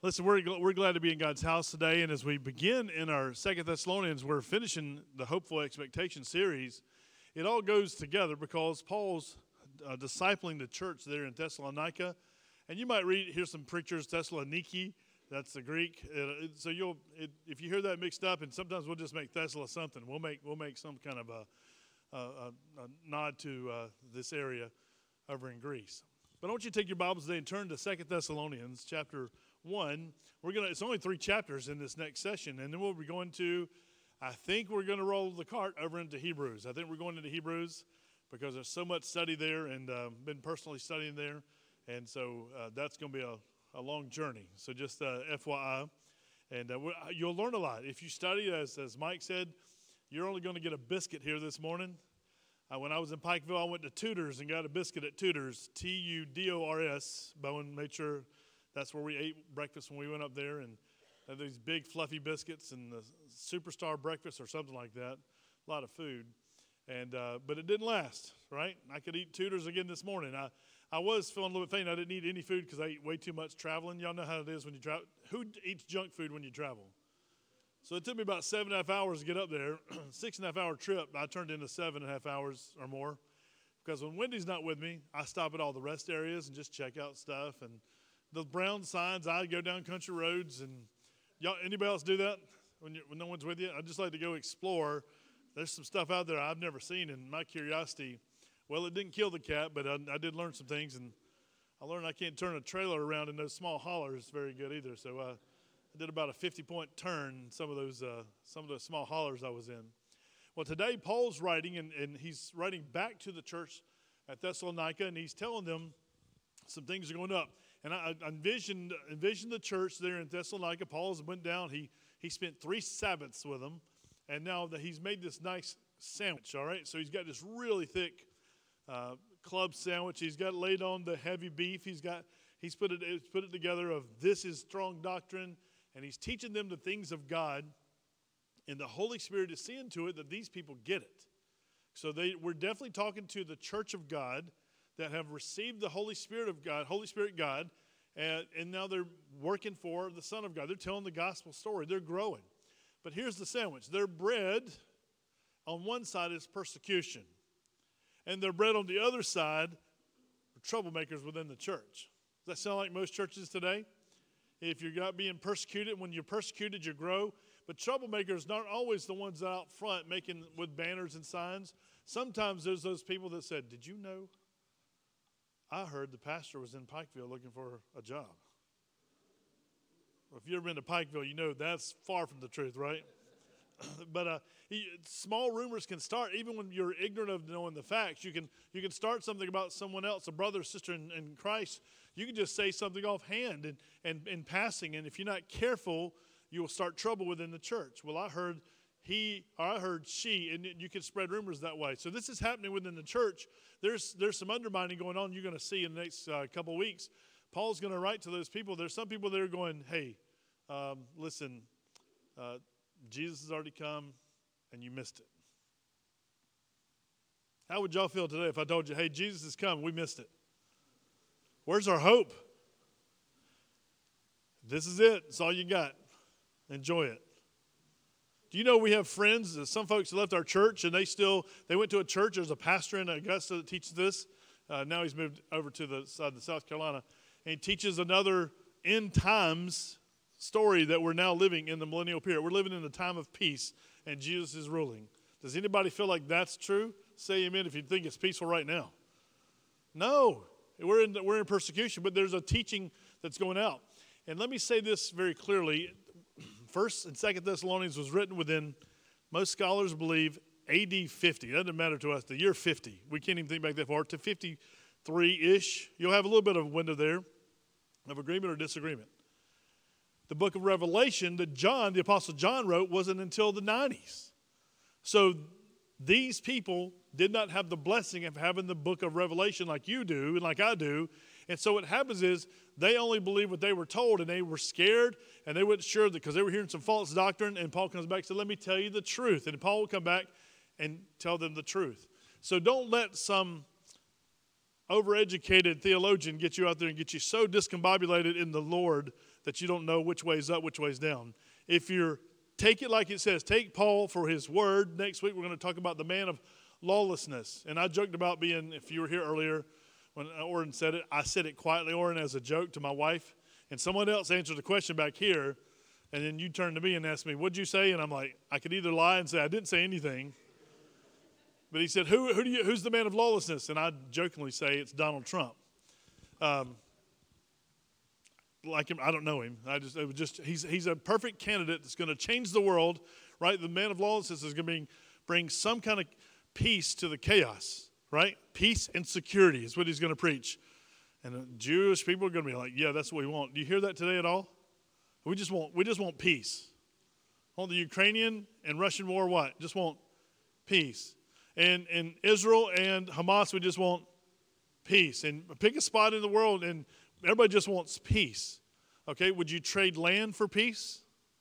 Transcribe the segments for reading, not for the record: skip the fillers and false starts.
Listen, we're glad to be in God's house today, and as we begin in our Second Thessalonians, we're finishing the Hopeful Expectation series. It all goes together because Paul's discipling the church there in Thessalonica, and you might hear some preachers, Thessaloniki, that's the Greek. So if you hear that mixed up, and sometimes we'll just make Thessala something. We'll make some kind of a nod to this area over in Greece. But I want you to take your Bibles today and turn to Second Thessalonians chapter 1. It's only 3 chapters in this next session, and then we'll be going to, I think we're going to roll the cart over into Hebrews. I think we're going into Hebrews because there's so much study there, and been personally studying there, and so that's going to be a long journey. So just FYI, and you'll learn a lot. If you study, as Mike said, you're only going to get a biscuit here this morning. When I was in Pikeville, I went to Tudor's and got a biscuit at Tudor's, Tudors. Bowen made sure that's where we ate breakfast when we went up there, and had these big fluffy biscuits and the superstar breakfast or something like that. A lot of food, and but it didn't last, right? I could eat Tudor's again this morning. I was feeling a little bit faint. I didn't eat any food because I ate way too much traveling. Y'all know how it is when you travel. Who eats junk food when you travel? So it took me about 7.5 hours to get up there. 6.5 hour trip, I turned into 7.5 hours or more. Because when Wendy's not with me, I stop at all the rest areas and just check out stuff. And the brown signs, I go down country roads. And y'all, anybody else do that when no one's with you? I just like to go explore. There's some stuff out there I've never seen, and my curiosity, well, it didn't kill the cat, but I did learn some things. And I learned I can't turn a trailer around in those small hollers very good either. So I did about a 50-point turn in some of those small hollers I was in. Well, today Paul's writing, and he's writing back to the church at Thessalonica, and he's telling them some things are going up. And I envisioned the church there in Thessalonica. Paul's went down. He spent 3 Sabbaths with them, and now that he's made this nice sandwich. All right, so he's got this really thick club sandwich. He's got laid on the heavy beef. He's put it together of this is strong doctrine. And he's teaching them the things of God, and the Holy Spirit is seeing to it that these people get it. So we're definitely talking to the church of God that have received the Holy Spirit of God, Holy Spirit God, and now they're working for the Son of God. They're telling the gospel story. They're growing. But here's the sandwich. Their bread on one side is persecution, and their bread on the other side are troublemakers within the church. Does that sound like most churches today? If you're not being persecuted, when you're persecuted, you grow. But troublemakers aren't always the ones out front making with banners and signs. Sometimes there's those people that said, "Did you know? I heard the pastor was in Pikeville looking for a job." Well, if you've ever been to Pikeville, you know that's far from the truth, right? But small rumors can start even when you're ignorant of knowing the facts. You can start something about someone else, a brother or sister in Christ. You can just say something offhand and in passing, and if you're not careful, you will start trouble within the church. Well, I heard he or I heard she, and you can spread rumors that way. So this is happening within the church. There's some undermining going on. You're going to see in the next couple of weeks. Paul's going to write to those people. There's some people that are going, "Hey, listen. Jesus has already come, and you missed it." How would y'all feel today if I told you, "Hey, Jesus has come, we missed it"? Where's our hope? This is it. It's all you got. Enjoy it. Do you know we have friends, some folks left our church, and they went to a church. There's a pastor in Augusta that teaches this. Now he's moved over to the side of South Carolina, and he teaches another end times story that we're now living in the millennial period. We're living in the time of peace, and Jesus is ruling. Does anybody feel like that's true? Say amen if you think it's peaceful right now. No, we're in persecution, but there's a teaching that's going out. And let me say this very clearly. 1st and 2nd Thessalonians was written within, most scholars believe, AD 50. It doesn't matter to us, the year 50. We can't even think back that far, to 53-ish. You'll have a little bit of a window there of agreement or disagreement. The book of Revelation that the Apostle John wrote, wasn't until the 90s. So these people did not have the blessing of having the book of Revelation like you do and like I do. And so what happens is they only believe what they were told, and they were scared, and they weren't sure because they were hearing some false doctrine. And Paul comes back and said, "Let me tell you the truth." And Paul will come back and tell them the truth. So don't let some overeducated theologian get you out there and get you so discombobulated in the Lord that you don't know which way's up, which way's down. If you're, take it like it says, take Paul for his word. Next week we're going to talk about the man of lawlessness. And I joked about being, if you were here earlier when Oren said it, I said it quietly, Oren, as a joke to my wife. And someone else answered the question back here. And then you turned to me and asked me, what'd you say? And I'm like, I could either lie and say I didn't say anything. But he said, who's the man of lawlessness? And I jokingly say it's Donald Trump. Like him, I don't know him. He's a perfect candidate that's going to change the world, right? The man of lawlessness is going to bring some kind of peace to the chaos, right? Peace and security is what he's going to preach. And the Jewish people are going to be like, yeah, that's what we want. Do you hear that today at all? We just want peace. Want the Ukrainian and Russian war what? Just want peace. And Israel and Hamas, we just want peace. And pick a spot in the world and everybody just wants peace. Okay, would you trade land for peace?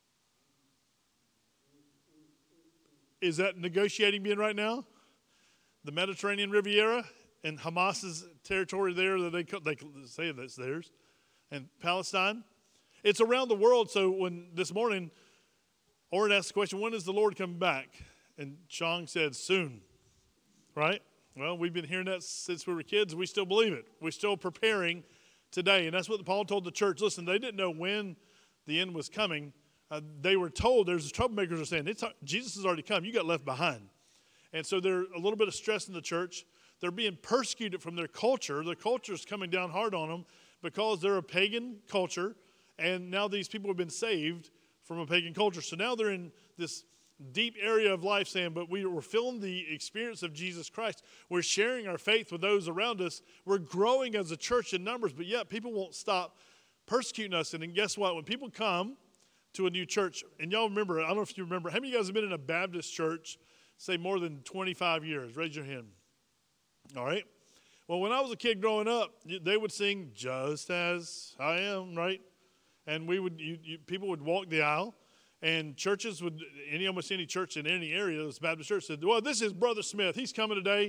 Is that negotiating being right now? The Mediterranean Riviera and Hamas's territory there that they say that's theirs, and Palestine. It's around the world. So when this morning, Oren asked the question, when is the Lord coming back? And Chong said, soon. Right? Well, we've been hearing that since we were kids. We still believe it. We're still preparing today. And that's what Paul told the church. Listen, they didn't know when the end was coming. They were told, there's troublemakers are saying, Jesus has already come. You got left behind. And so there's a little bit of stress in the church. They're being persecuted from their culture. Their culture is coming down hard on them because they're a pagan culture. And now these people have been saved from a pagan culture. So now they're in this deep area of life saying, but we're feeling the experience of Jesus Christ. We're sharing our faith with those around us. We're growing as a church in numbers, but yet people won't stop persecuting us. And then guess what? When people come to a new church, and y'all remember, I don't know if you remember, how many of you guys have been in a Baptist church, say more than 25 years? Raise your hand. All right. Well, when I was a kid growing up, they would sing, just as I am, right? And we would, people would walk the aisle, and churches would, almost any church in any area, this Baptist church said, well, this is Brother Smith. He's coming today.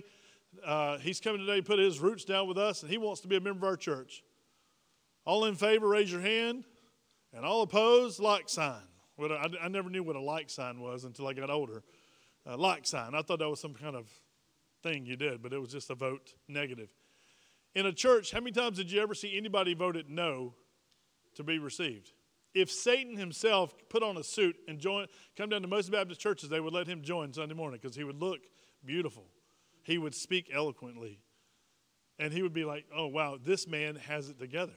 To put his roots down with us, and he wants to be a member of our church. All in favor, raise your hand. And all opposed, like sign. I never knew what a like sign was until I got older. Like sign. I thought that was some kind of thing you did, but it was just a vote negative. In a church, how many times did you ever see anybody voted no to be received? If Satan himself put on a suit and come down to most Baptist churches, they would let him join Sunday morning because he would look beautiful. He would speak eloquently. And he would be like, oh, wow, this man has it together.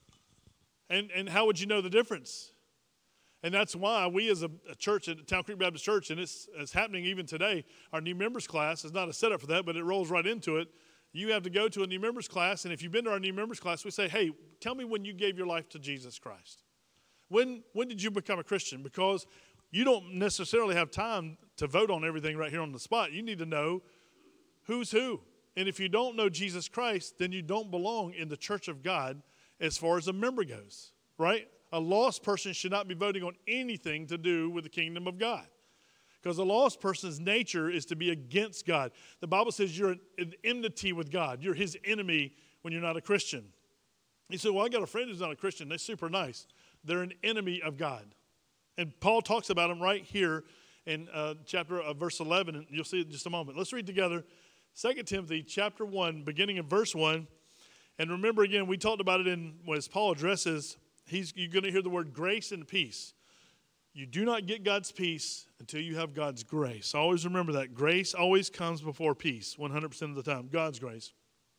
And how would you know the difference? And that's why we as a church at Town Creek Baptist Church, and it's happening even today, our new members class is not a setup for that, but it rolls right into it. You have to go to a new members class, and if you've been to our new members class, we say, hey, tell me when you gave your life to Jesus Christ. When did you become a Christian? Because you don't necessarily have time to vote on everything right here on the spot. You need to know who's who. And if you don't know Jesus Christ, then you don't belong in the church of God as far as a member goes, right? A lost person should not be voting on anything to do with the kingdom of God. Because a lost person's nature is to be against God. The Bible says you're in enmity with God. You're his enemy when you're not a Christian. You say, well, I got a friend who's not a Christian. They're super nice. They're an enemy of God. And Paul talks about them right here in verse 11, and you'll see it in just a moment. Let's read together 2 Timothy chapter 1, beginning in verse 1. And remember again, we talked about it as Paul addresses, you're going to hear the word grace and peace. You do not get God's peace until you have God's grace. Always remember that. Grace always comes before peace, 100% of the time. God's grace.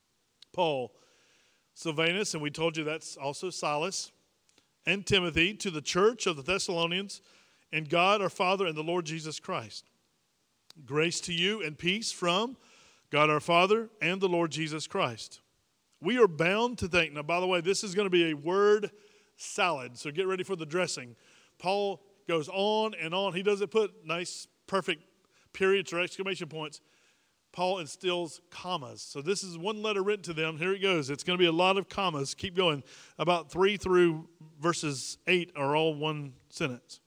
Paul, Silvanus, and we told you that's also Silas, and Timothy, to the church of the Thessalonians, and God our Father and the Lord Jesus Christ. Grace to you and peace from God our Father and the Lord Jesus Christ. We are bound to think. Now, by the way, this is going to be a word salad, so get ready for the dressing. Paul goes on and on. He doesn't put nice, perfect periods or exclamation points. Paul instills commas. So this is one letter written to them. Here it goes. It's going to be a lot of commas. Keep going. About 3 through verses 8 are all one sentence.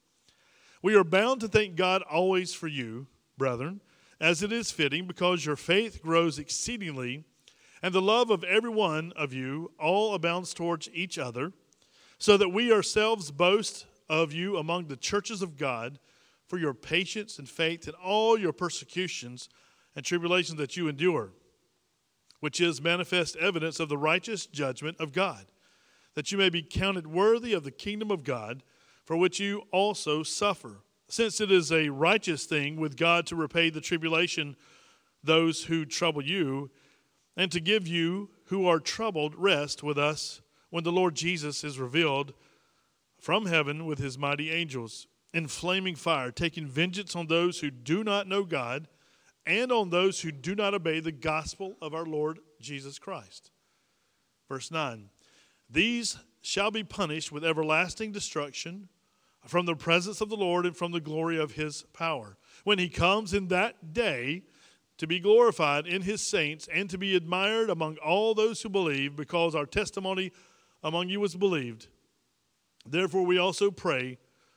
We are bound to thank God always for you, brethren, as it is fitting, because your faith grows exceedingly, and the love of every one of you all abounds towards each other. so that we ourselves boast of you among the churches of God for your patience and faith in all your persecutions and tribulations that you endure, which is manifest evidence of the righteous judgment of God, that you may be counted worthy of the kingdom of God, for which you also suffer, since it is a righteous thing with God to repay the tribulation those who trouble you, and to give you who are troubled rest with us when the Lord Jesus is revealed from heaven with his mighty angels in flaming fire, taking vengeance on those who do not know God and on those who do not obey the gospel of our Lord Jesus Christ. Verse 9, these shall be punished with everlasting destruction from the presence of the Lord and from the glory of his power, when he comes in that day to be glorified in his saints and to be admired among all those who believe, because our testimony among you was believed. Therefore we also pray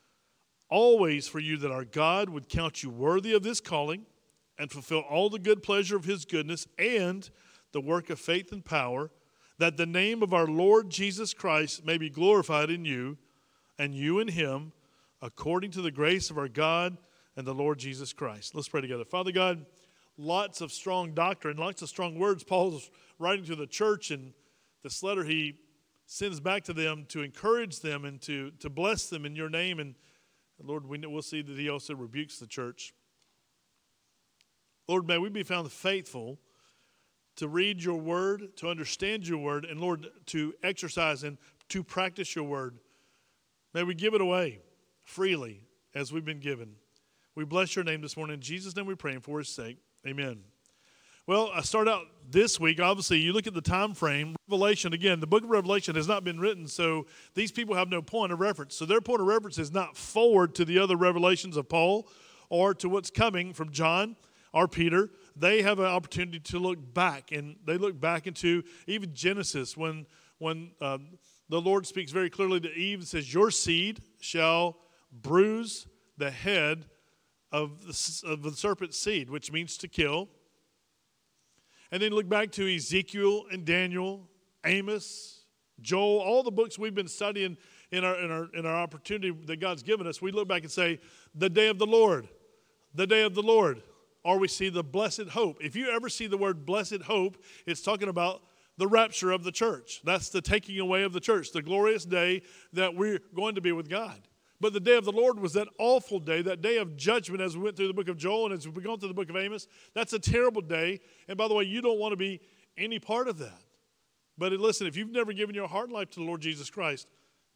always for you, that our God would count you worthy of this calling and fulfill all the good pleasure of his goodness and the work of faith and power, that the name of our Lord Jesus Christ may be glorified in you, and you in him, according to the grace of our God and the Lord Jesus Christ. Let's pray together. Father God, lots of strong doctrine, lots of strong words Paul's writing to the church, and this letter he sends back to them to encourage them and to bless them in your name. And Lord, we'll see that he also rebukes the church. Lord, may we be found faithful to read your word, to understand your word, and Lord, to exercise and to practice your word. May we give it away freely as we've been given. We bless your name this morning. In Jesus' name we pray, and for his sake, amen. Well, I start out this week. Obviously, you look at the time frame. Revelation, again, the book of Revelation has not been written, so these people have no point of reference. So their point of reference is not forward to the other revelations of Paul or to what's coming from John or Peter. They have an opportunity to look back, and they look back into even Genesis when the Lord speaks very clearly to Eve and says, your seed shall bruise the head of the serpent's seed, which means to kill. And then look back to Ezekiel and Daniel, Amos, Joel, all the books we've been studying in our opportunity that God's given us. We look back and say, the day of the Lord, the day of the Lord. Or we see the blessed hope. If you ever see the word blessed hope, it's talking about the rapture of the church. That's the taking away of the church, the glorious day that we're going to be with God. But the day of the Lord was that awful day, that day of judgment as we went through the book of Joel and as we've gone through the book of Amos. That's a terrible day. And by the way, you don't want to be any part of that. But listen, if you've never given your heart and life to the Lord Jesus Christ,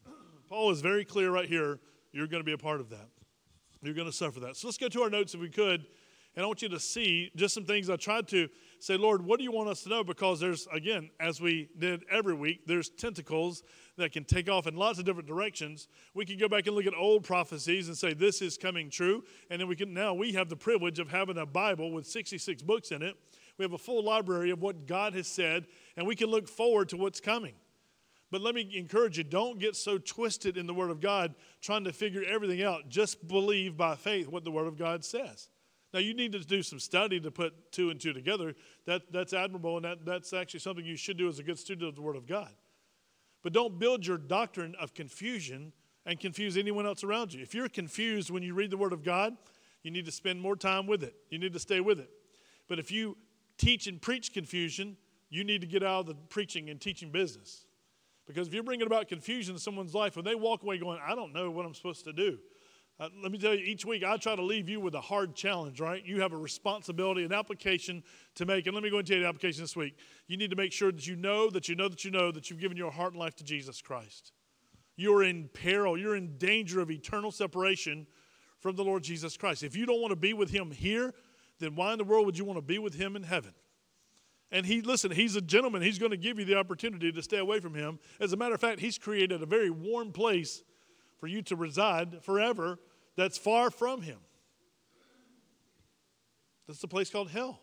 Paul is very clear right here, you're going to be a part of that. You're going to suffer that. So let's go to our notes if we could. And I want you to see just some things I tried to say, Lord, what do you want us to know? Because there's, again, as we did every week, there's tentacles that can take off in lots of different directions. We can go back and look at old prophecies and say, this is coming true. And then we have the privilege of having a Bible with 66 books in it. We have a full library of what God has said, and we can look forward to what's coming. But let me encourage you, don't get so twisted in the Word of God trying to figure everything out. Just believe by faith what the Word of God says. Now, you need to do some study to put two and two together. That's admirable, and that's actually something you should do as a good student of the Word of God. But don't build your doctrine of confusion and confuse anyone else around you. If you're confused when you read the Word of God, you need to spend more time with it. You need to stay with it. But if you teach and preach confusion, you need to get out of the preaching and teaching business. Because if you're bringing about confusion in someone's life, when they walk away going, I don't know what I'm supposed to do. Let me tell you, each week I try to leave you with a hard challenge, right? You have a responsibility, an application to make. And let me go and tell you the application this week. You need to make sure that you know that you've given your heart and life to Jesus Christ. You're in peril. You're in danger of eternal separation from the Lord Jesus Christ. If you don't want to be with him here, then why in the world would you want to be with him in heaven? And he's a gentleman. He's going to give you the opportunity to stay away from him. As a matter of fact, he's created a very warm place for you to reside forever that's far from him. That's the place called hell.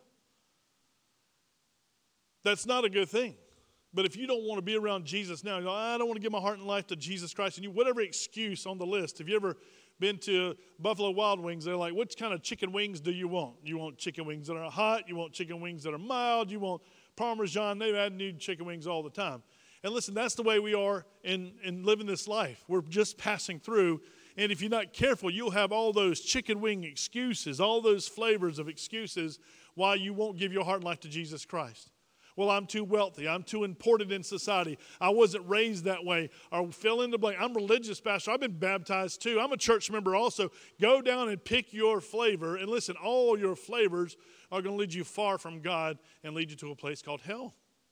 That's not a good thing. But if you don't want to be around Jesus now, you go, I don't want to give my heart and life to Jesus Christ, and you whatever excuse on the list. Have you ever been to Buffalo Wild Wings? They're like, which kind of chicken wings do you want? You want chicken wings that are hot? You want chicken wings that are mild? You want Parmesan? They've had new chicken wings all the time. And listen, that's the way we are in living this life. We're just passing through. And if you're not careful, you'll have all those chicken wing excuses, all those flavors of excuses why you won't give your heart and life to Jesus Christ. Well, I'm too wealthy. I'm too important in society. I wasn't raised that way. Or fill in the blank. I'm religious, pastor. I've been baptized too. I'm a church member also. Go down and pick your flavor. And listen, all your flavors are going to lead you far from God and lead you to a place called hell.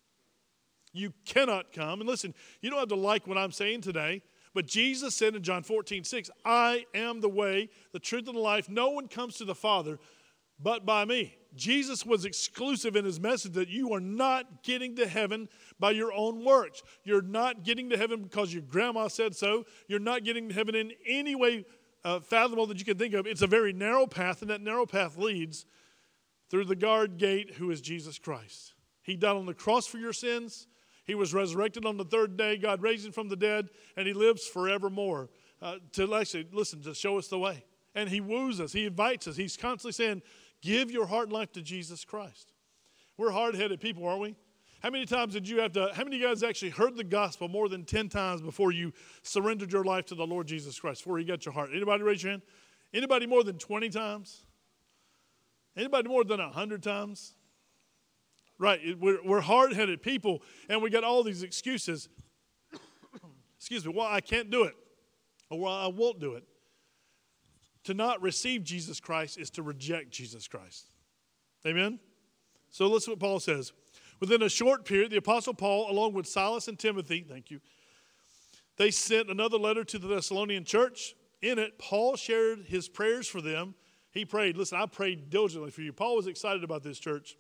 You cannot come. And listen, you don't have to like what I'm saying today. But Jesus said in John 14:6, I am the way, the truth, and the life. No one comes to the Father but by me. Jesus was exclusive in his message that you are not getting to heaven by your own works. You're not getting to heaven because your grandma said so. You're not getting to heaven in any way fathomable that you can think of. It's a very narrow path, and that narrow path leads through the guard gate, who is Jesus Christ. He died on the cross for your sins. He was resurrected on the third day. God raised him from the dead, and he lives forevermore to actually, listen, to show us the way. And he woos us. He invites us. He's constantly saying, give your heart and life to Jesus Christ. We're hard-headed people, aren't we? How many times how many of you guys actually heard the gospel more than 10 times before you surrendered your life to the Lord Jesus Christ, before you got your heart? Anybody raise your hand? Anybody more than 20 times? Anybody more than 100 times? Right, we're hard-headed people, and we got all these excuses. Excuse me, well, I can't do it, or well, I won't do it. To not receive Jesus Christ is to reject Jesus Christ. Amen? So listen to what Paul says. Within a short period, the Apostle Paul, along with Silas and Timothy, thank you, they sent another letter to the Thessalonian church. In it, Paul shared his prayers for them. He prayed. Listen, I prayed diligently for you. Paul was excited about this church,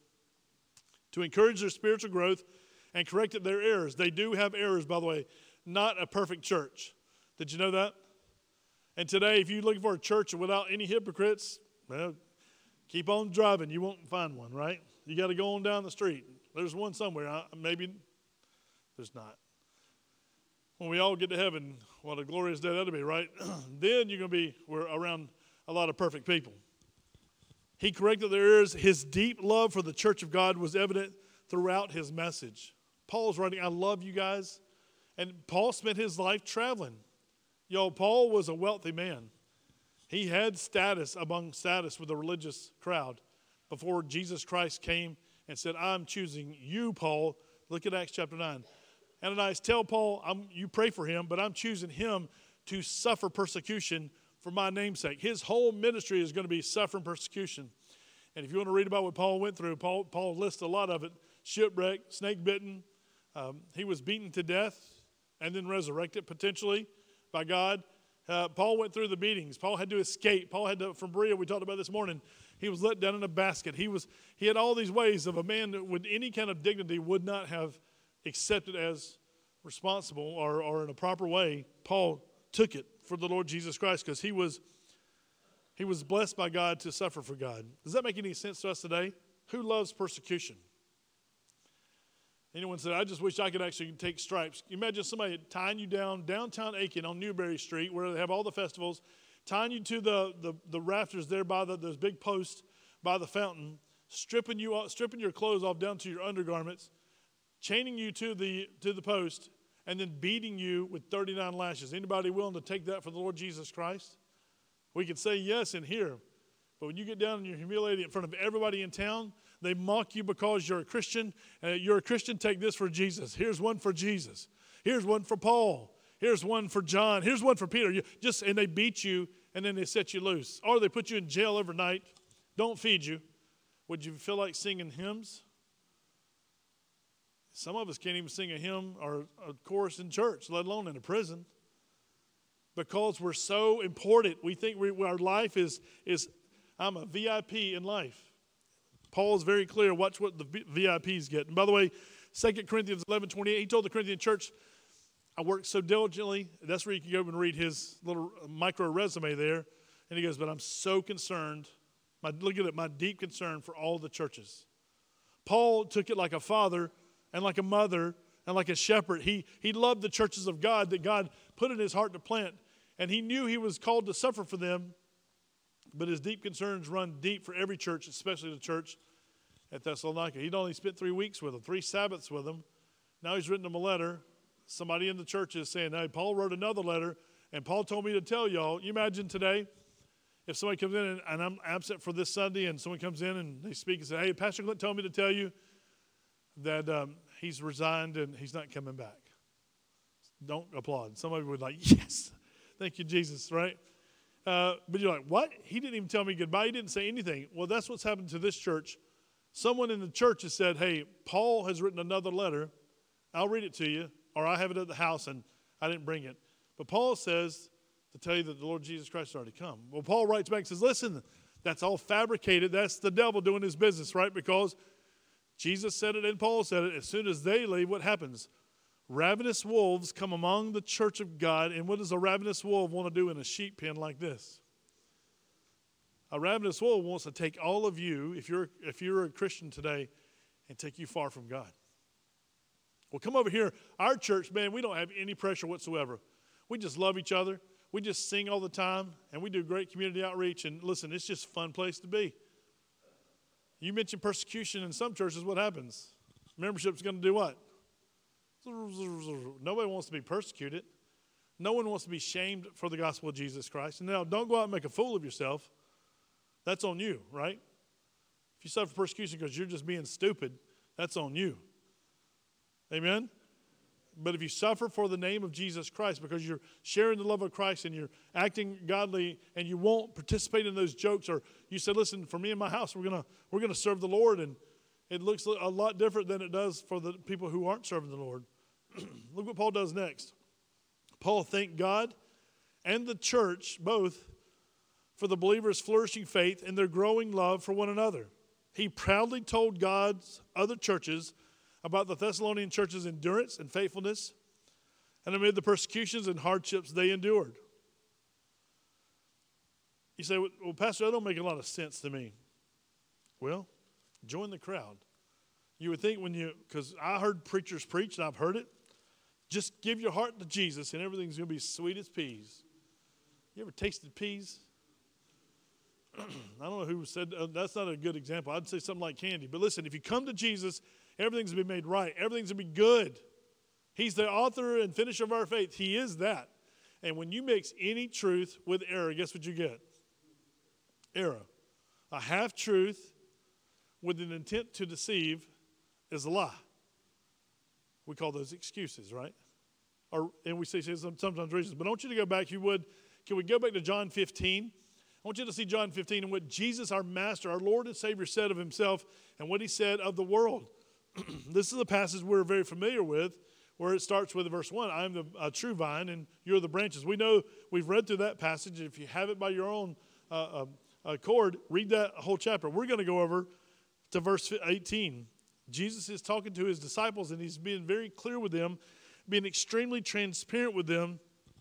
to encourage their spiritual growth and correct their errors. They do have errors, by the way. Not a perfect church. Did you know that? And today, if you're looking for a church without any hypocrites, well, keep on driving. You won't find one, right? You got to go on down the street. There's one somewhere. Maybe there's not. When we all get to heaven, what a glorious day that'll be, right? Then we're around a lot of perfect people. He corrected their errors. His deep love for the church of God was evident throughout his message. Paul's writing, I love you guys. And Paul spent his life traveling. Paul was a wealthy man. He had status with the religious crowd before Jesus Christ came and said, I'm choosing you, Paul. Look at Acts chapter 9. Ananias, tell Paul, you pray for him, but I'm choosing him to suffer persecution for my name's sake. His whole ministry is going to be suffering persecution. And if you want to read about what Paul went through, Paul lists a lot of it. Shipwrecked, snake bitten. He was beaten to death and then resurrected potentially by God. Paul went through the beatings. Paul had to escape. From Berea, we talked about this morning, he was let down in a basket. He had all these ways of a man that with any kind of dignity would not have accepted as responsible or in a proper way. Paul took it for the Lord Jesus Christ because he was blessed by God to suffer for God. Does that make any sense to us today? Who loves persecution? Anyone said, I just wish I could actually take stripes. Imagine somebody tying you down downtown Aiken on Newberry Street where they have all the festivals, tying you to the rafters there by those big posts by the fountain, stripping your clothes off down to your undergarments, chaining you to the post, and then beating you with 39 lashes. Anybody willing to take that for the Lord Jesus Christ? We could say yes in here, but when you get down and you're humiliated in front of everybody in town, they mock you because you're a Christian. You're a Christian, take this for Jesus. Here's one for Jesus. Here's one for Paul. Here's one for John. Here's one for Peter. And they beat you, and then they set you loose. Or they put you in jail overnight, don't feed you. Would you feel like singing hymns? Some of us can't even sing a hymn or a chorus in church, let alone in a prison. Because we're so important. We think our life is I'm a VIP in life. Paul is very clear. Watch what the VIPs get. And by the way, 2 Corinthians 11:28, he told the Corinthian church, I worked so diligently. That's where you can go and read his little micro resume there. And he goes, but I'm so concerned. Look at it, my deep concern for all the churches. Paul took it like a father and like a mother and like a shepherd. He loved the churches of God that God put in his heart to plant. And he knew he was called to suffer for them. But his deep concerns run deep for every church, especially the church at Thessalonica. He'd only spent 3 weeks with them, 3 Sabbaths with them. Now he's written them a letter. somebody in the church is saying, hey, Paul wrote another letter, and Paul told me to tell y'all. You imagine today, if somebody comes in and I'm absent for this Sunday, and someone comes in and they speak and say, hey, Pastor Clint told me to tell you that he's resigned and he's not coming back. Don't applaud. Somebody would like, yes, thank you, Jesus, right? But you're like, what? He didn't even tell me goodbye. He didn't say anything. Well, that's what's happened to this church. Someone in the church has said, hey, Paul has written another letter. I'll read it to you, or I have it at the house, and I didn't bring it. But Paul says to tell you that the Lord Jesus Christ has already come. Well, Paul writes back and says, listen, that's all fabricated. That's the devil doing his business, right? Because Jesus said it and Paul said it. As soon as they leave, what happens? Ravenous wolves come among the church of God, and what does a ravenous wolf want to do in a sheep pen like this? A ravenous wolf wants to take all of you, if you're a Christian today, and take you far from God. Well, come over here. Our church, man, we don't have any pressure whatsoever. We just love each other. We just sing all the time, and we do great community outreach. And listen, it's just a fun place to be. You mentioned persecution in some churches. What happens? Membership's going to do what? Nobody wants to be persecuted. No one wants to be shamed for the gospel of Jesus Christ. And now, don't go out and make a fool of yourself. That's on you, right? If you suffer persecution because you're just being stupid, that's on you. Amen? But if you suffer for the name of Jesus Christ because you're sharing the love of Christ and you're acting godly and you won't participate in those jokes, or you said, listen, for me and my house, we're gonna serve the Lord, and it looks a lot different than it does for the people who aren't serving the Lord. Look what Paul does next. Paul thanked God and the church both for the believers' flourishing faith and their growing love for one another. He proudly told God's other churches about the Thessalonian church's endurance and faithfulness, and amid the persecutions and hardships they endured. You say, well, Pastor, that don't make a lot of sense to me. Well, join the crowd. You would think because I heard preachers preach, and I've heard it, just give your heart to Jesus, and everything's going to be sweet as peas. You ever tasted peas? I don't know who said that's not a good example. I'd say something like candy. But listen, if you come to Jesus, everything's going to be made right. Everything's going to be good. He's the author and finisher of our faith. He is that. And when you mix any truth with error, guess what you get? Error. A half-truth with an intent to deceive is a lie. We call those excuses, right? And we say sometimes reasons. But I want you to go back, if you would. Can we go back to John 15? I want you to see John 15 and what Jesus, our Master, our Lord and Savior, said of himself and what he said of the world. This is a passage we're very familiar with, where it starts with verse 1. I am the true vine, and you're the branches. We know we've read through that passage. If you have it by your own accord, read that whole chapter. We're going to go over to verse 18. Jesus is talking to his disciples, and he's being very clear with them, being extremely transparent with them.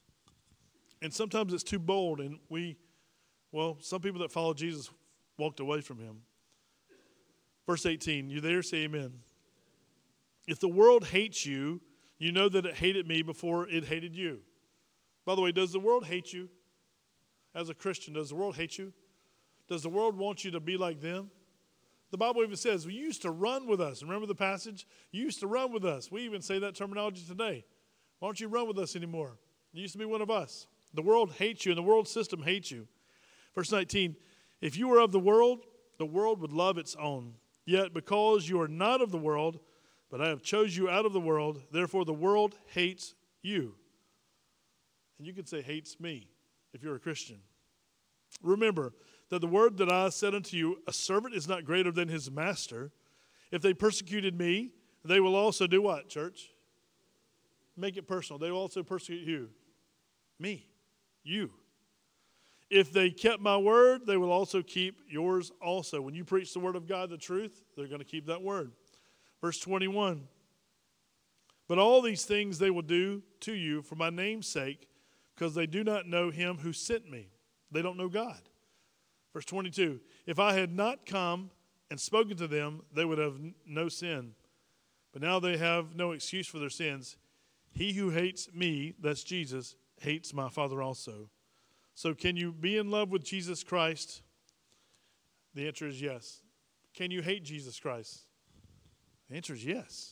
And sometimes it's too bold, and some people that follow Jesus walked away from him. Verse 18, you there? Say amen. If the world hates you, you know that it hated me before it hated you. By the way, does the world hate you? As a Christian, does the world hate you? Does the world want you to be like them? The Bible even says, you used to run with us. Remember the passage? You used to run with us. We even say that terminology today. Why don't you run with us anymore? You used to be one of us. The world hates you, and the world system hates you. Verse 19, if you were of the world would love its own. Yet because you are not of the world, but I have chose you out of the world, therefore the world hates you. And you could say hates me if you're a Christian. Remember that the word that I said unto you, a servant is not greater than his master. If they persecuted me, they will also do what, church? Make it personal. They will also persecute you. Me. You. If they kept my word, they will also keep yours also. When you preach the word of God, the truth, they're going to keep that word. Verse 21. But all these things they will do to you for my name's sake, because they do not know him who sent me. They don't know God. Verse 22. If I had not come and spoken to them, they would have no sin. But now they have no excuse for their sins. He who hates me, that's Jesus, hates my Father also. So can you be in love with Jesus Christ? The answer is yes. Can you hate Jesus Christ? The answer is yes.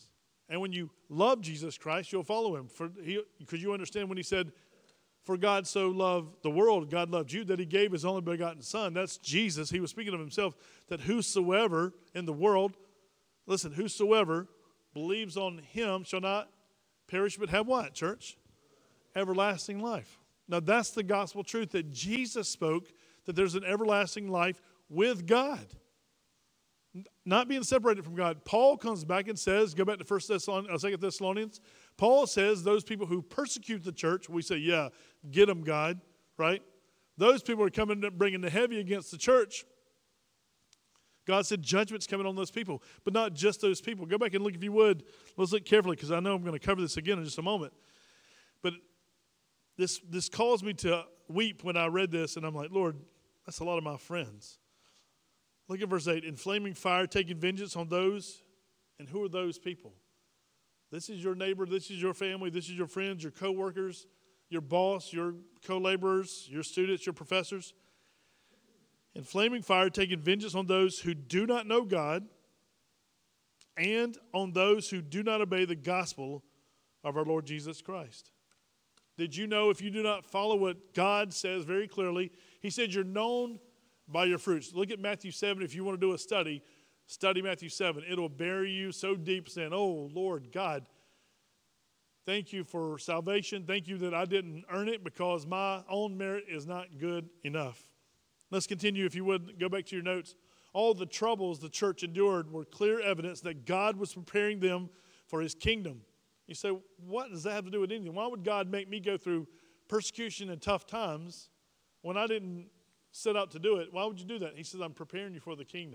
And when you love Jesus Christ, you'll follow him. Because you understand when he said, for God so loved the world, God loved you, that he gave his only begotten son. That's Jesus. He was speaking of himself, that whosoever in the world, listen, whosoever believes on him shall not perish but have what, church? Everlasting life. Now that's the gospel truth that Jesus spoke, that there's an everlasting life with God. Not being separated from God. Paul comes back and says, go back to 2 Thessalonians, Paul says those people who persecute the church, we say, yeah, get them, God, right? Those people are coming and bringing the heavy against the church. God said judgment's coming on those people, but not just those people. Go back and look, if you would. Let's look carefully, because I know I'm going to cover this again in just a moment. But this caused me to weep when I read this, and I'm like, Lord, that's a lot of my friends. Look at verse 8. In flaming fire, taking vengeance on those. And who are those people? This is your neighbor. This is your family. This is your friends, your co-workers, your boss, your co-laborers, your students, your professors. In flaming fire, taking vengeance on those who do not know God and on those who do not obey the gospel of our Lord Jesus Christ. Did you know if you do not follow what God says very clearly, he said you're known by your fruits. Look at Matthew 7. If you want to do a study Matthew 7. It'll bury you so deep saying, oh, Lord God, thank you for salvation. Thank you that I didn't earn it because my own merit is not good enough. Let's continue, if you would, go back to your notes. All the troubles the church endured were clear evidence that God was preparing them for his kingdom. You say, what does that have to do with anything? Why would God make me go through persecution and tough times when I didn't set out to do it? Why would you do that? He says, I'm preparing you for the kingdom.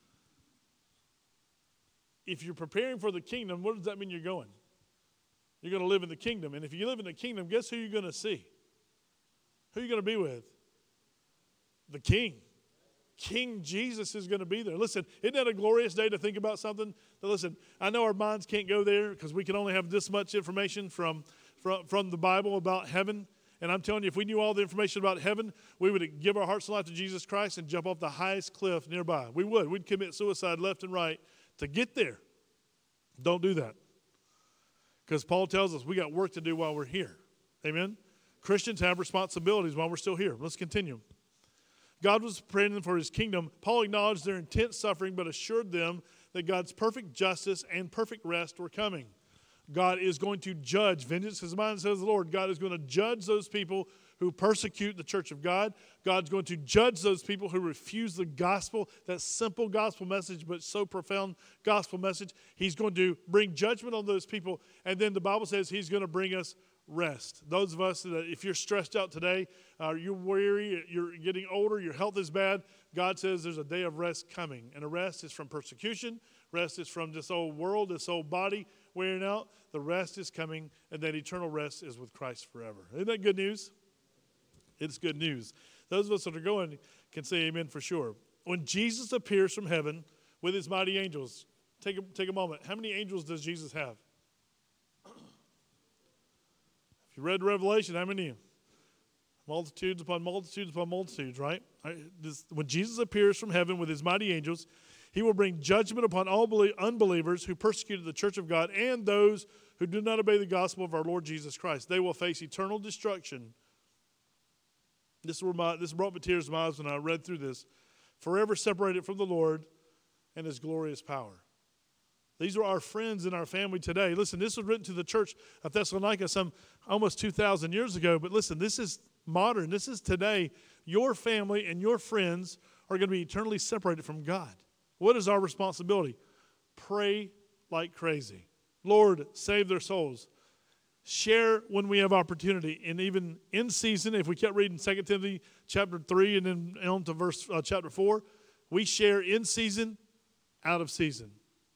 If you're preparing for the kingdom, what does that mean you're going? You're going to live in the kingdom. And if you live in the kingdom, guess who you're going to see? Who are you going to be with? The King. King Jesus is going to be there. Listen, isn't that a glorious day to think about something? Now listen, I know our minds can't go there because we can only have this much information from the Bible about heaven. And I'm telling you, if we knew all the information about heaven, we would give our hearts and life to Jesus Christ and jump off the highest cliff nearby. We would. We'd commit suicide left and right to get there. Don't do that. Because Paul tells us we got work to do while we're here. Amen? Christians have responsibilities while we're still here. Let's continue. God was preparing them for his kingdom. Paul acknowledged their intense suffering, but assured them that God's perfect justice and perfect rest were coming. God is going to judge. Vengeance is mine, says the Lord. God is going to judge those people who persecute the church of God. God's going to judge those people who refuse the gospel, that simple gospel message, but so profound gospel message. He's going to bring judgment on those people. And then the Bible says he's going to bring us rest. Those of us that if you're stressed out today, you're weary, you're getting older, your health is bad, God says there's a day of rest coming. And a rest is from persecution. Rest is from this old world, this old body wearing out. The rest is coming, and that eternal rest is with Christ forever. Isn't that good news? It's good news. Those of us that are going can say amen for sure. When Jesus appears from heaven with his mighty angels, take a moment. How many angels does Jesus have? If you read Revelation, how many? Multitudes upon multitudes upon multitudes, right? When Jesus appears from heaven with his mighty angels, he will bring judgment upon all unbelievers who persecuted the church of God and those who do not obey the gospel of our Lord Jesus Christ. They will face eternal destruction. This brought me tears to my eyes when I read through this. Forever separated from the Lord and his glorious power. These are our friends and our family today. Listen, this was written to the church of Thessalonica some almost 2,000 years ago. But listen, this is modern. This is today. Your family and your friends are going to be eternally separated from God. What is our responsibility? Pray like crazy. Lord, save their souls. Share when we have opportunity. And even in season, if we kept reading 2 Timothy chapter 3 and then on to chapter 4, we share in season, out of season.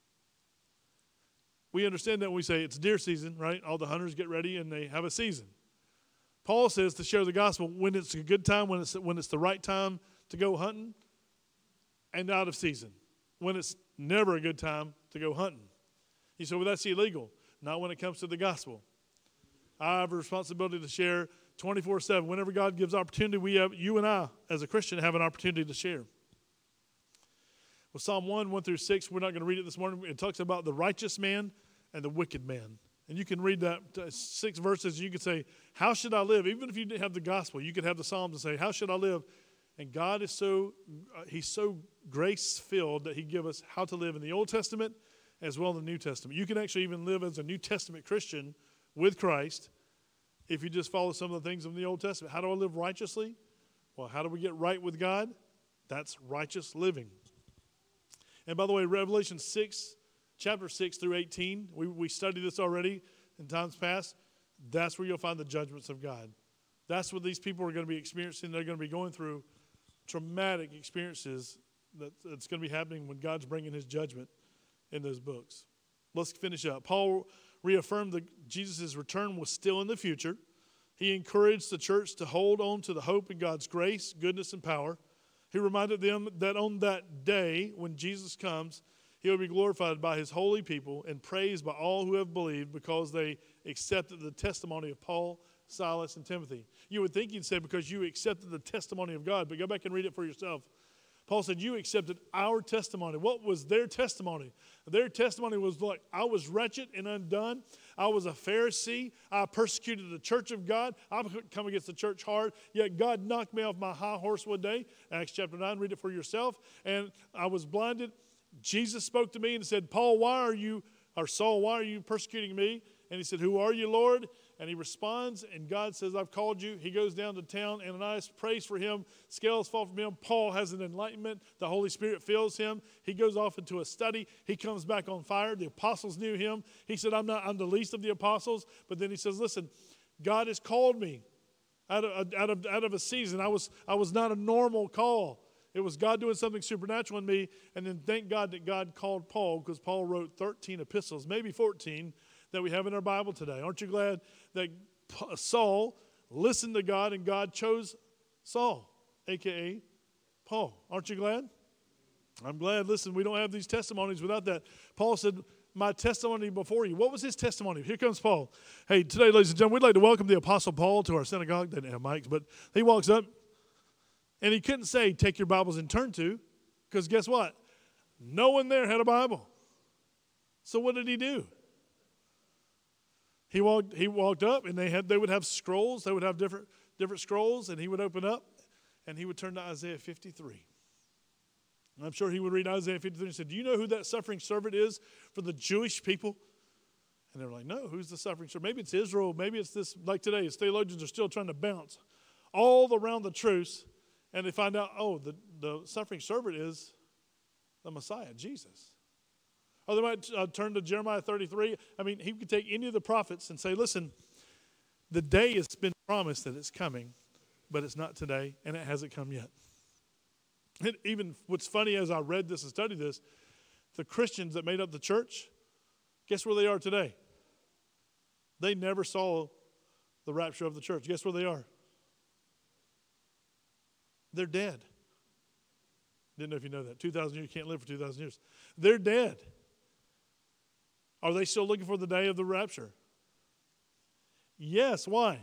We understand that when we say it's deer season, right? All the hunters get ready and they have a season. Paul says to share the gospel when it's a good time, when it's the right time to go hunting, and out of season, when it's never a good time to go hunting. You say, well, that's illegal. Not when it comes to the gospel. I have a responsibility to share 24/7. Whenever God gives opportunity, you and I, as a Christian, have an opportunity to share. Well, Psalm 1 through 6, we're not going to read it this morning. It talks about the righteous man and the wicked man. And you can read that 6 verses, and you can say, how should I live? Even if you didn't have the gospel, you could have the Psalms and say, how should I live? And God is he's so grace-filled that he gives us how to live in the Old Testament as well as the New Testament. You can actually even live as a New Testament Christian with Christ if you just follow some of the things of the Old Testament. How do I live righteously? Well, how do we get right with God? That's righteous living. And by the way, Revelation 6, chapter 6 through 18, we studied this already in times past. That's where you'll find the judgments of God. That's what these people are going to be experiencing. They're going to be going through traumatic experiences that's going to be happening when God's bringing his judgment in those books. Let's finish up. Paul reaffirmed that Jesus' return was still in the future. He encouraged the church to hold on to the hope in God's grace, goodness, and power. He reminded them that on that day when Jesus comes, he will be glorified by his holy people and praised by all who have believed because they accepted the testimony of Paul, Silas, and Timothy. You would think he'd say because you accepted the testimony of God, but go back and read it for yourself. Paul said, you accepted our testimony. What was their testimony? Their testimony was like, I was wretched and undone. I was a Pharisee. I persecuted the church of God. I come against the church hard. Yet God knocked me off my high horse one day. Acts chapter 9, read it for yourself. And I was blinded. Jesus spoke to me and said, Saul, why are you persecuting me? And he said, who are you, Lord? And he responds, and God says, I've called you. He goes down to town. Ananias prays for him. Scales fall from him. Paul has an enlightenment. The Holy Spirit fills him. He goes off into a study. He comes back on fire. The apostles knew him. He said, I'm the least of the apostles. But then he says, listen, God has called me out of a season. I was not a normal call. It was God doing something supernatural in me. And then thank God that God called Paul, because Paul wrote 13 epistles, maybe 14, that we have in our Bible today. Aren't you glad that Saul listened to God and God chose Saul, a.k.a. Paul? Aren't you glad? I'm glad. Listen, we don't have these testimonies without that. Paul said, my testimony before you. What was his testimony? Here comes Paul. Hey, today, ladies and gentlemen, we'd like to welcome the Apostle Paul to our synagogue. They didn't have mics, but he walks up, and he couldn't say, take your Bibles and turn to, because guess what? No one there had a Bible. So what did he do? He walked up, and they would have scrolls. They would have different scrolls, and he would open up, and he would turn to Isaiah 53. And I'm sure he would read Isaiah 53 and say, do you know who that suffering servant is for the Jewish people? And they were like, no, who's the suffering servant? Maybe it's Israel. Maybe it's this, like today, theologians are still trying to bounce all around the truth, and they find out, oh, the suffering servant is the Messiah, Jesus. Or they might turn to Jeremiah 33. I mean, he could take any of the prophets and say, listen, the day has been promised that it's coming, but it's not today, and it hasn't come yet. And even what's funny as I read this and studied this, the Christians that made up the church, guess where they are today? They never saw the rapture of the church. Guess where they are? They're dead. Didn't know if you know that. 2,000 years, you can't live for 2,000 years. They're dead. Are they still looking for the day of the rapture? Yes. Why?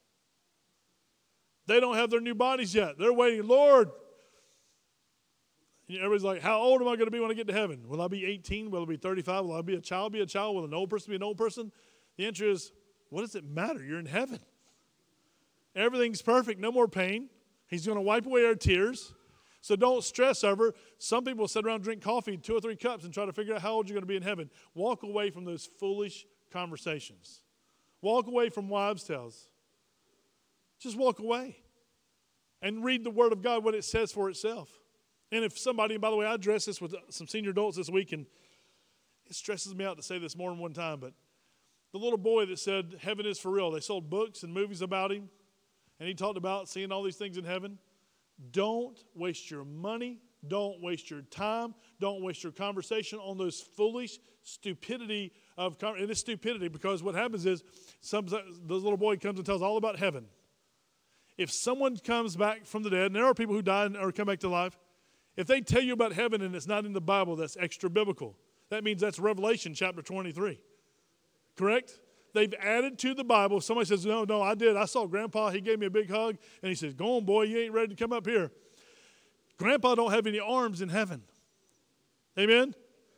They don't have their new bodies yet. They're waiting. Lord. Everybody's like, how old am I going to be when I get to heaven? Will I be 18? Will I be 35? Will I be a child? Will an old person be an old person? The answer is, what does it matter? You're in heaven. Everything's perfect. No more pain. He's going to wipe away our tears. So don't stress over. Some people sit around and drink coffee, 2 or 3 cups, and try to figure out how old you're going to be in heaven. Walk away from those foolish conversations. Walk away from wives' tales. Just walk away and read the Word of God, what it says for itself. And if somebody, and by the way, I addressed this with some senior adults this week, and it stresses me out to say this more than one time, but the little boy that said heaven is for real, they sold books and movies about him, and he talked about seeing all these things in heaven. Don't waste your money. Don't waste your time. Don't waste your conversation on those foolish stupidity of, and it's stupidity because what happens is this little boy comes and tells all about heaven. If someone comes back from the dead, and there are people who die or come back to life, if they tell you about heaven and it's not in the Bible, that's extra biblical. That means that's Revelation chapter 23. Correct? They've added to the Bible. Somebody says, no, I did. I saw Grandpa. He gave me a big hug. And he says, go on, boy. You ain't ready to come up here. Grandpa don't have any arms in heaven. Amen?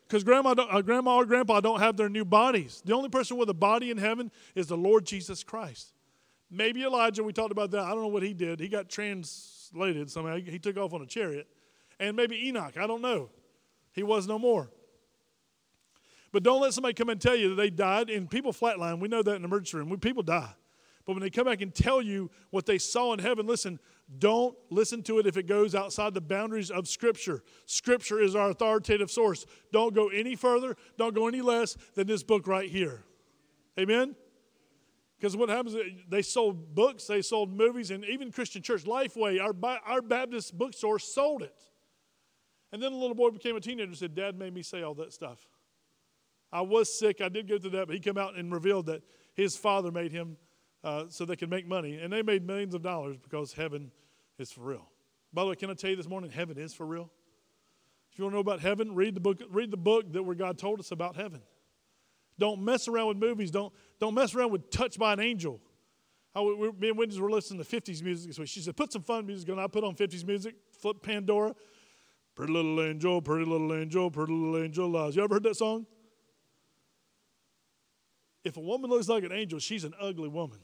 Because grandma or grandpa don't have their new bodies. The only person with a body in heaven is the Lord Jesus Christ. Maybe Elijah, we talked about that. I don't know what he did. He got translated somehow. He took off on a chariot. And maybe Enoch, I don't know. He was no more. But don't let somebody come and tell you that they died. And people flatline. We know that in the emergency room. People die. But when they come back and tell you what they saw in heaven, listen, don't listen to it if it goes outside the boundaries of Scripture. Scripture is our authoritative source. Don't go any further, don't go any less than this book right here. Amen? Because what happens is they sold books, they sold movies, and even Christian church, Lifeway, our Baptist bookstore sold it. And then a little boy became a teenager and said, Dad made me say all that stuff. I was sick, I did go through that, but he came out and revealed that his father made him so they could make money. And they made millions of dollars because heaven is for real. By the way, can I tell you this morning, heaven is for real? If you want to know about heaven, read the book where God told us about heaven. Don't mess around with movies. Don't mess around with Touched by an Angel. Me and Wendy were listening to 50s music this week. She said, put some fun music on. I put on 50s music, flip Pandora. Pretty little angel, pretty little angel, pretty little angel lies. You ever heard that song? If a woman looks like an angel, she's an ugly woman.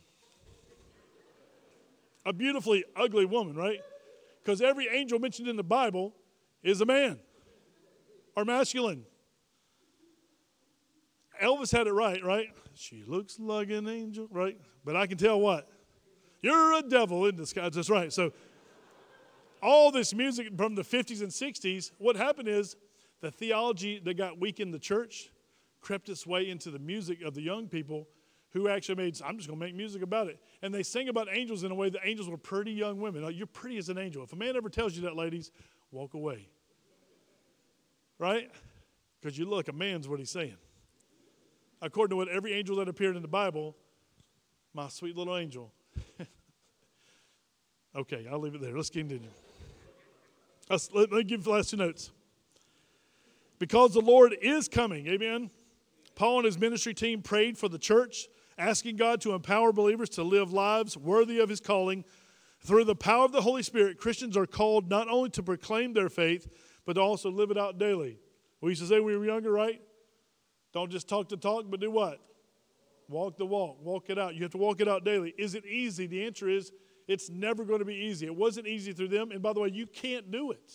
A beautifully ugly woman, right? Because every angel mentioned in the Bible is a man or masculine. Elvis had it right? She looks like an angel, right? But I can tell what? You're a devil in disguise. That's right. So all this music from the 50s and 60s, what happened is the theology that got weak in the church crept its way into the music of the young people who actually made, I'm just going to make music about it. And they sing about angels in a way that angels were pretty young women. Like, you're pretty as an angel. If a man ever tells you that, ladies, walk away. Right? Because you look, a man's what he's saying. According to what every angel that appeared in the Bible, my sweet little angel. Okay, I'll leave it there. Let's continue. Let me give you the last two notes. Because the Lord is coming, amen. Paul and his ministry team prayed for the church, asking God to empower believers to live lives worthy of his calling. Through the power of the Holy Spirit, Christians are called not only to proclaim their faith, but to also live it out daily. We used to say when we were younger, right? Don't just talk the talk, but do what? Walk the walk. Walk it out. You have to walk it out daily. Is it easy? The answer is it's never going to be easy. It wasn't easy through them. And by the way, you can't do it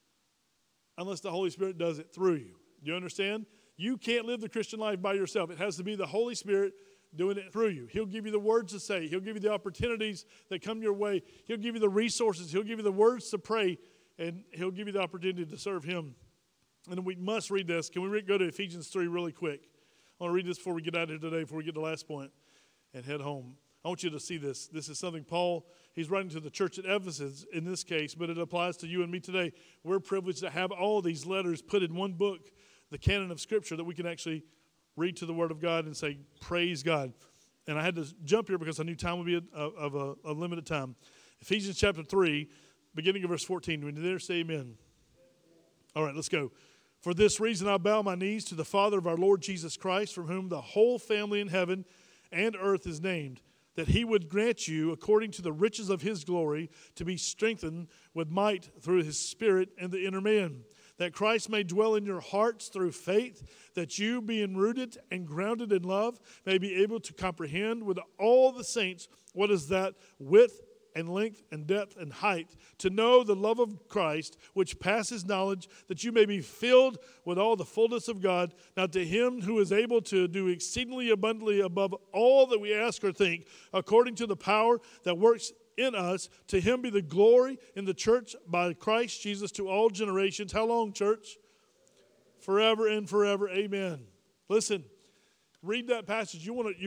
unless the Holy Spirit does it through you. Do you understand? You can't live the Christian life by yourself. It has to be the Holy Spirit doing it through you. He'll give you the words to say. He'll give you the opportunities that come your way. He'll give you the resources. He'll give you the words to pray. And he'll give you the opportunity to serve him. And we must read this. Can we go to Ephesians 3 really quick? I want to read this before we get out of here today, before we get to the last point and head home. I want you to see this. This is something Paul, he's writing to the church at Ephesus in this case, but it applies to you and me today. We're privileged to have all these letters put in one book, the canon of Scripture, that we can actually read to the Word of God and say, praise God. And I had to jump here because I knew time would be of a limited time. Ephesians chapter 3, beginning of verse 14. When you're there, say amen. All right, let's go. For this reason I bow my knees to the Father of our Lord Jesus Christ, from whom the whole family in heaven and earth is named, that he would grant you, according to the riches of his glory, to be strengthened with might through his Spirit in the inner man, that Christ may dwell in your hearts through faith, that you, being rooted and grounded in love, may be able to comprehend with all the saints what is that width and length and depth and height, to know the love of Christ, which passes knowledge, that you may be filled with all the fullness of God. Now to him who is able to do exceedingly abundantly above all that we ask or think, according to the power that works in us, to him be the glory in the church by Christ Jesus to all generations. How long, church? Forever and forever. Amen. Listen, read that passage. You want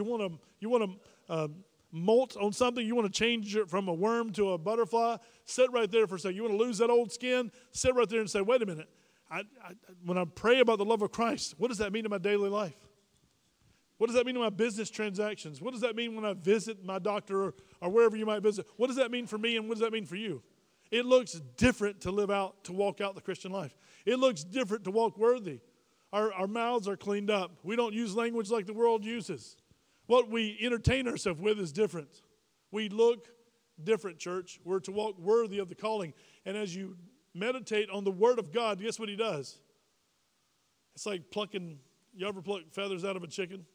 to molt on something, you want to change it from a worm to a butterfly, sit right there for a second. You want to lose that old skin, sit right there and say, wait a minute, when I pray about the love of Christ, what does that mean in my daily life? What does that mean in my business transactions? What does that mean when I visit my doctor or wherever you might visit? What does that mean for me and what does that mean for you? It looks different to walk out the Christian life. It looks different to walk worthy. Our mouths are cleaned up. We don't use language like the world uses. What we entertain ourselves with is different. We look different, church. We're to walk worthy of the calling. And as you meditate on the Word of God, guess what he does? It's like plucking, you ever pluck feathers out of a chicken?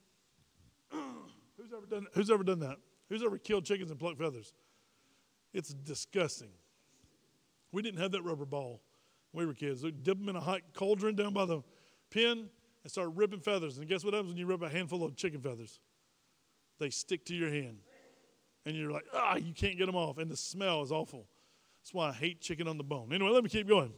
Who's ever done that? Who's ever killed chickens and plucked feathers? It's disgusting. We didn't have that rubber ball when we were kids. We'd dip them in a hot cauldron down by the pen and start ripping feathers. And guess what happens when you rip a handful of chicken feathers? They stick to your hand. And you're like, you can't get them off. And the smell is awful. That's why I hate chicken on the bone. Anyway, let me keep going.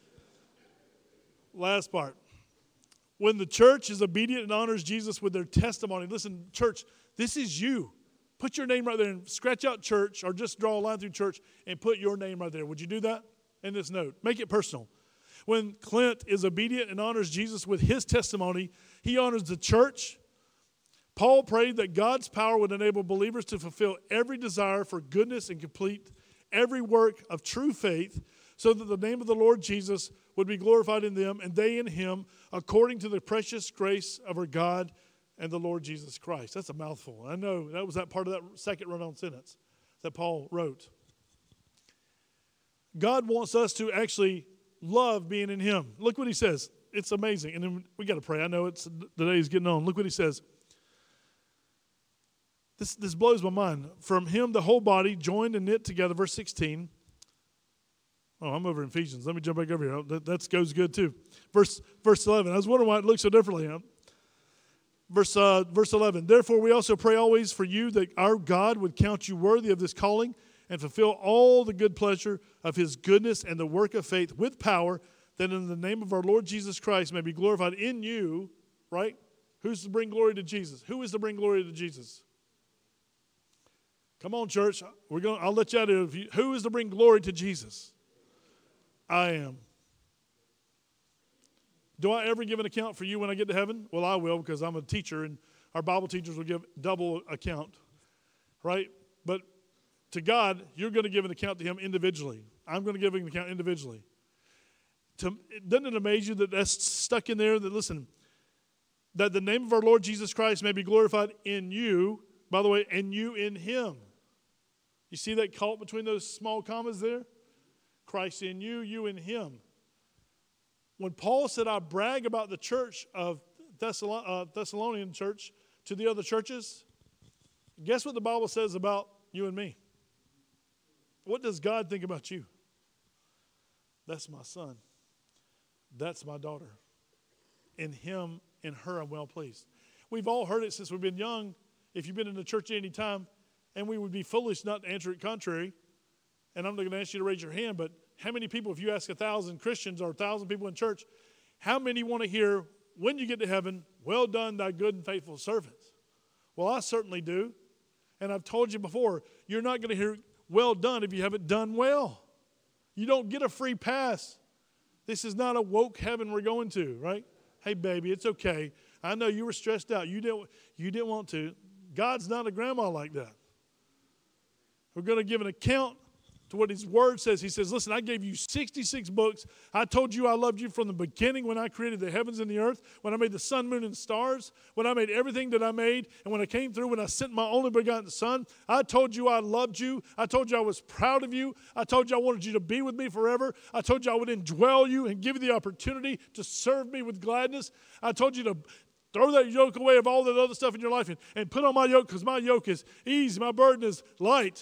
Last part. When the church is obedient and honors Jesus with their testimony, listen, church, this is you. Put your name right there and scratch out church, or just draw a line through church and put your name right there. Would you do that in this note? Make it personal. When Clint is obedient and honors Jesus with his testimony, he honors the church. Paul prayed that God's power would enable believers to fulfill every desire for goodness and complete every work of true faith, so that the name of the Lord Jesus would be glorified in them and they in him, according to the precious grace of our God and the Lord Jesus Christ. That's a mouthful. I know that was that part of that second run-on sentence that Paul wrote. God wants us to actually love being in him. Look what he says. It's amazing. And then we got to pray. I know the day is getting on. Look what he says. This blows my mind. From him, the whole body, joined and knit together, verse 16. Oh, I'm over in Ephesians. Let me jump back over here. That goes good too. Verse 11. I was wondering why it looks so differently. Huh? Verse 11. Therefore, we also pray always for you that our God would count you worthy of this calling and fulfill all the good pleasure of his goodness and the work of faith with power, that in the name of our Lord Jesus Christ may be glorified in you, right? Who's to bring glory to Jesus? Who is to bring glory to Jesus? Come on, church. I'll let you out of it. Who is to bring glory to Jesus? I am. Do I ever give an account for you when I get to heaven? Well, I will, because I'm a teacher, and our Bible teachers will give double account, right? But to God, you're going to give an account to him individually. I'm going to give an account individually. Doesn't it amaze you that that's stuck in there? That, listen, that the name of our Lord Jesus Christ may be glorified in you, by the way, and you in him. You see that caught between those small commas there? Christ in you, you in him. When Paul said, I brag about the church of Thessalonian church to the other churches, guess what the Bible says about you and me? What does God think about you? That's my son. That's my daughter. In him, in her, I'm well pleased. We've all heard it since we've been young. If you've been in the church at any time, and we would be foolish not to answer it contrary. And I'm not going to ask you to raise your hand, but how many people, if you ask 1,000 Christians or 1,000 people in church, how many want to hear, when you get to heaven, well done, thy good and faithful servant? Well, I certainly do. And I've told you before, you're not going to hear well done if you haven't done well. You don't get a free pass. This is not a woke heaven we're going to, right? Hey, baby, it's okay. I know you were stressed out. You didn't want to. God's not a grandma like that. We're going to give an account to what his word says. He says, listen, I gave you 66 books. I told you I loved you from the beginning when I created the heavens and the earth, when I made the sun, moon, and stars, when I made everything that I made, and when I came through, when I sent my only begotten son. I told you I loved you. I told you I was proud of you. I told you I wanted you to be with me forever. I told you I would indwell you and give you the opportunity to serve me with gladness. I told you to throw that yoke away of all that other stuff in your life and put on my yoke, because my yoke is easy, my burden is light.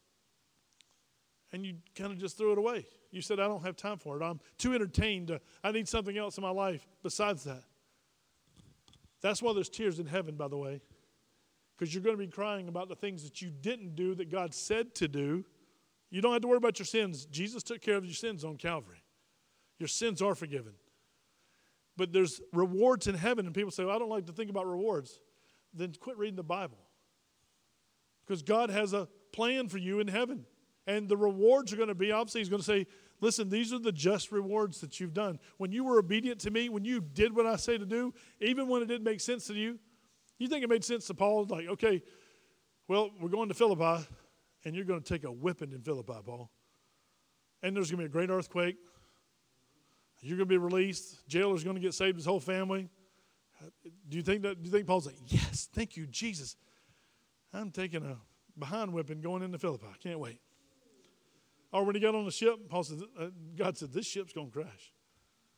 And you kind of just threw it away. You said, I don't have time for it. I'm too entertained. I need something else in my life besides that. That's why there's tears in heaven, by the way, because you're going to be crying about the things that you didn't do that God said to do. You don't have to worry about your sins. Jesus took care of your sins on Calvary. Your sins are forgiven. But there's rewards in heaven, and people say, well, I don't like to think about rewards. Then quit reading the Bible. Because God has a plan for you in heaven. And the rewards are going to be, obviously, he's going to say, listen, these are the just rewards that you've done. When you were obedient to me, when you did what I say to do, even when it didn't make sense to you, you think it made sense to Paul? Like, okay, well, we're going to Philippi, and you're going to take a whipping in Philippi, Paul. And there's going to be a great earthquake. You're going to be released. Jailer's going to get saved, his whole family. Do you think Paul's like, yes, thank you, Jesus. I'm taking a behind whipping going into Philippi. I can't wait. Or when he got on the ship, Paul said, God said, this ship's going to crash.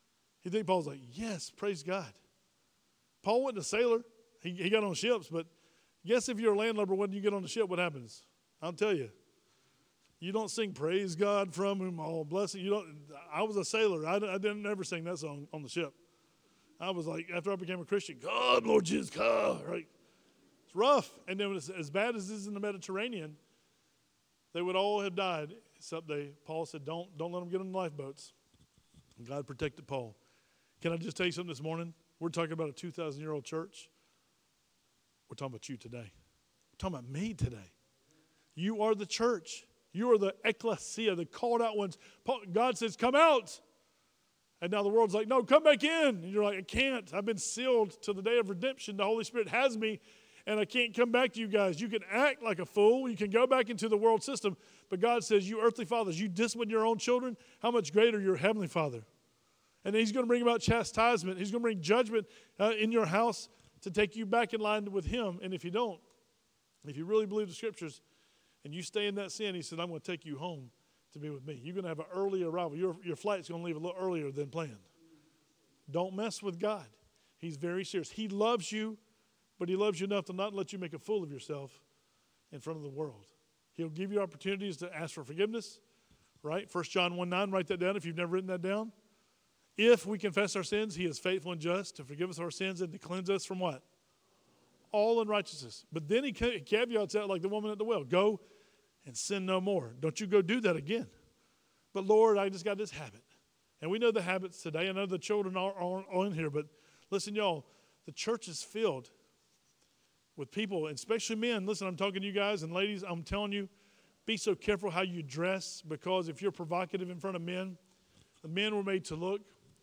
You think Paul's like, yes, praise God. Paul wasn't a sailor. He got on ships, but guess if you're a landlubber, when you get on the ship, what happens? I'll tell you. You don't sing praise God from whom all blessing. You don't. I was a sailor. I didn't ever sing that song on the ship. I was like, after I became a Christian, God, Lord Jesus, God, right? It's rough. And then as bad as it is in the Mediterranean, they would all have died. Except Paul said, don't let them get on the lifeboats. And God protected Paul. Can I just tell you something this morning? We're talking about a 2,000-year-old church. We're talking about you today. We're talking about me today. You are the church. You are the ecclesia, the called out ones. God says, come out. And now the world's like, no, come back in. And you're like, I can't. I've been sealed till the day of redemption. The Holy Spirit has me, and I can't come back to you guys. You can act like a fool. You can go back into the world system. But God says, you earthly fathers, you discipline your own children. How much greater your heavenly Father? And then he's going to bring about chastisement. He's going to bring judgment in your house to take you back in line with him. And if you don't, if you really believe the scriptures, and you stay in that sin, he said, I'm going to take you home to be with me. You're going to have an early arrival. Your flight's going to leave a little earlier than planned. Don't mess with God. He's very serious. He loves you, but he loves you enough to not let you make a fool of yourself in front of the world. He'll give you opportunities to ask for forgiveness, right? 1 John 1:9, write that down if you've never written that down. If we confess our sins, he is faithful and just to forgive us our sins and to cleanse us from what? All unrighteousness. But then he caveats that like the woman at the well. Go and sin no more. Don't you go do that again. But Lord, I just got this habit. And we know the habits today. I know the children are in here. But listen, y'all, the church is filled with people, and especially men. Listen, I'm talking to you guys and ladies. I'm telling you, be so careful how you dress, because if you're provocative in front of men, the men were made to look.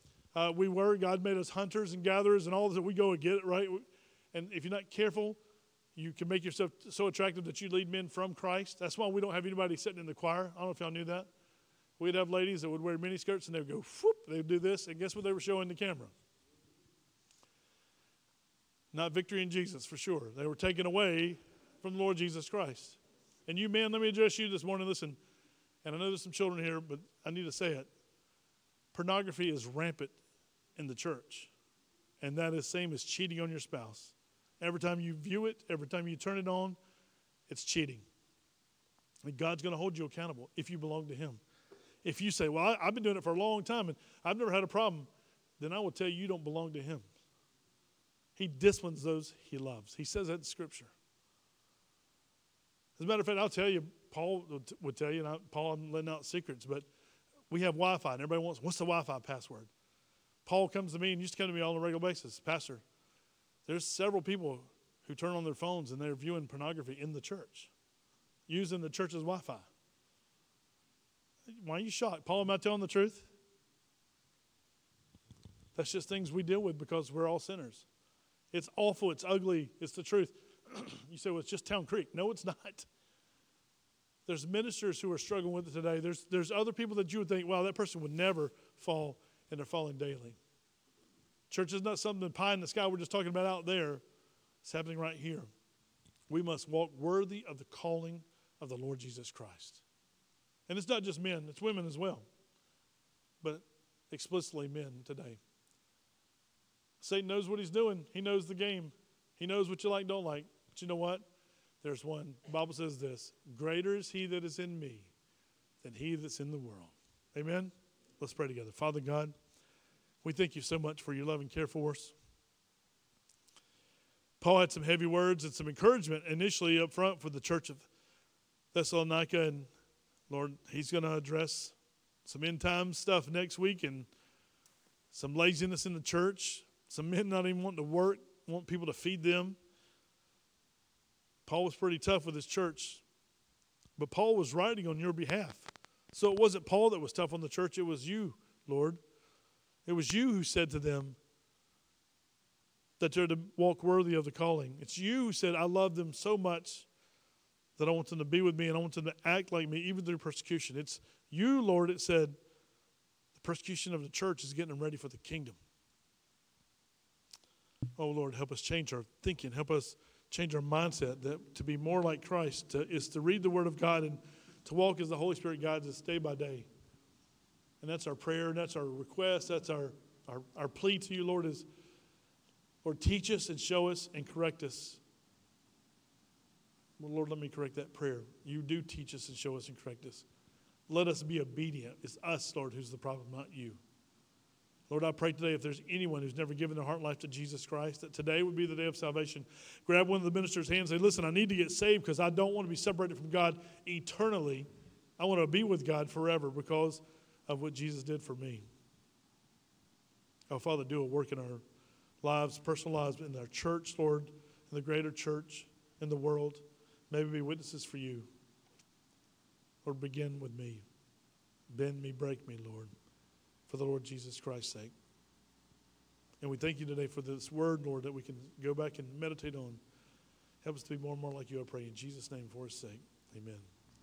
God made us hunters and gatherers and all that. We go and get it, right? And if you're not careful, you can make yourself so attractive that you lead men from Christ. That's why we don't have anybody sitting in the choir. I don't know if y'all knew that. We'd have ladies that would wear mini skirts and they would go, whoop, they would do this. And guess what they were showing the camera? Not victory in Jesus, for sure. They were taken away from the Lord Jesus Christ. And you men, let me address you this morning. Listen, and I know there's some children here, but I need to say it. Pornography is rampant in the church. And that is same as cheating on your spouse. Every time you view it, every time you turn it on, it's cheating. And God's going to hold you accountable if you belong to him. If you say, well, I've been doing it for a long time and I've never had a problem, then I will tell you don't belong to him. He disciplines those he loves. He says that in Scripture. As a matter of fact, I'll tell you, Paul would tell you, and Paul, I'm letting out secrets, but we have Wi-Fi, and everybody wants, what's the Wi-Fi password? Paul comes to me and used to come to me on a regular basis. Pastor, there's several people who turn on their phones and they're viewing pornography in the church, using the church's Wi-Fi. Why are you shocked? Paul, am I telling the truth? That's just things we deal with because we're all sinners. It's awful. It's ugly. It's the truth. You say, well, it's just Town Creek. No, it's not. There's ministers who are struggling with it today. There's other people that you would think, wow, that person would never fall, and they're falling daily. Church is not something pie in the sky we're just talking about out there. It's happening right here. We must walk worthy of the calling of the Lord Jesus Christ. And it's not just men, it's women as well. But explicitly men today. Satan knows what he's doing. He knows the game. He knows what you like, don't like. But you know what? There's one. The Bible says this. Greater is he that is in me than he that's in the world. Amen? Let's pray together. Father God, we thank you so much for your love and care for us. Paul had some heavy words and some encouragement initially up front for the church of Thessalonica. And Lord, he's going to address some end time stuff next week and some laziness in the church. Some men not even wanting to work, want people to feed them. Paul was pretty tough with his church, but Paul was writing on your behalf. So it wasn't Paul that was tough on the church, it was you, Lord. It was you who said to them that they're to walk worthy of the calling. It's you who said, I love them so much that I want them to be with me and I want them to act like me, even through persecution. It's you, Lord, that said the persecution of the church is getting them ready for the kingdom. Oh, Lord, help us change our thinking. Help us change our mindset that to be more like Christ is to read the Word of God and to walk as the Holy Spirit guides us day by day. And that's our prayer, and that's our request, that's our Our plea to you, Lord, is, Lord, teach us and show us and correct us. Well, Lord, let me correct that prayer. You do teach us and show us and correct us. Let us be obedient. It's us, Lord, who's the problem, not you. Lord, I pray today if there's anyone who's never given their heart and life to Jesus Christ, that today would be the day of salvation. Grab one of the minister's hands and say, listen, I need to get saved because I don't want to be separated from God eternally. I want to be with God forever because of what Jesus did for me. Oh, Father, do a work in our lives, personal lives, in our church, Lord, in the greater church, in the world. Maybe be witnesses for you. Lord, begin with me. Bend me, break me, Lord, for the Lord Jesus Christ's sake. And we thank you today for this word, Lord, that we can go back and meditate on. Help us to be more and more like you, I pray, in Jesus' name, for his sake. Amen.